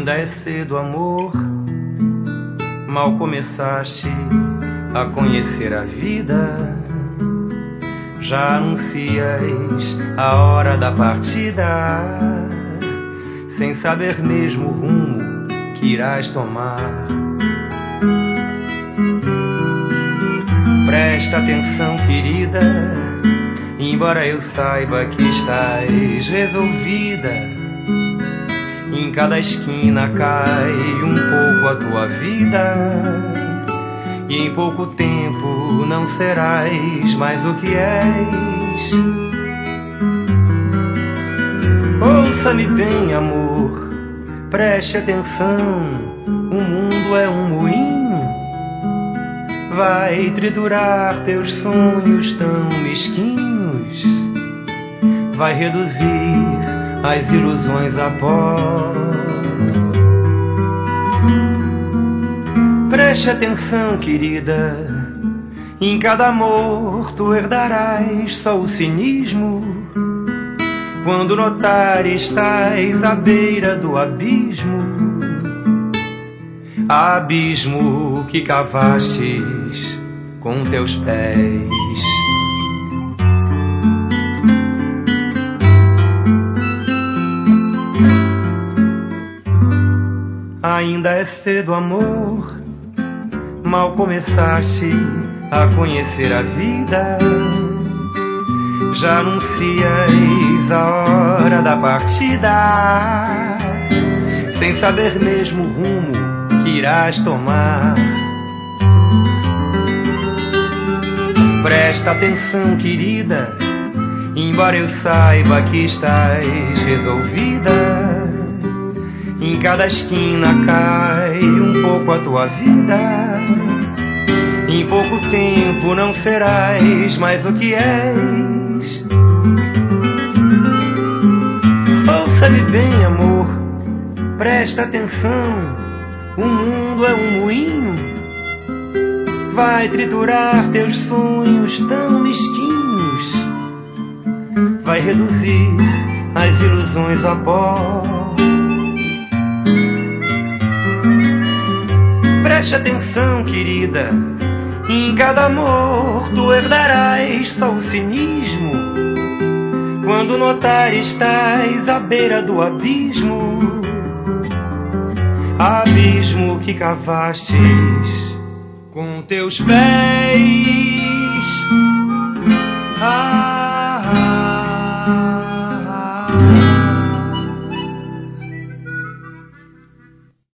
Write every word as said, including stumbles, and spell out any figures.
Ainda é cedo, amor, mal começaste a conhecer a vida, já anuncias a hora da partida, sem saber mesmo o rumo que irás tomar. Presta atenção, querida, embora eu saiba que estás resolvida, em cada esquina cai um pouco a tua vida, e em pouco tempo não serás mais o que és. Ouça-me bem, amor, preste atenção, o mundo é um moinho, vai triturar teus sonhos tão mesquinhos, vai reduzir as ilusões a pó. Preste atenção, querida, em cada amor tu herdarás só o cinismo, quando notar estás à beira do abismo, abismo que cavastes com teus pés. Ainda é cedo, amor, mal começaste a conhecer a vida, já anuncias a hora da partida, sem saber mesmo o rumo que irás tomar. Presta atenção, querida, embora eu saiba que estás resolvida, em cada esquina cai um pouco a tua vida, em pouco tempo não serás mais o que és. Ouça-me bem, amor, presta atenção, o mundo é um moinho, vai triturar teus sonhos tão mesquinhos, vai reduzir as ilusões a pó. Preste atenção, querida, em cada amor tu herdarás só o cinismo, quando notar estás à beira do abismo, abismo que cavastes com teus pés. Ah,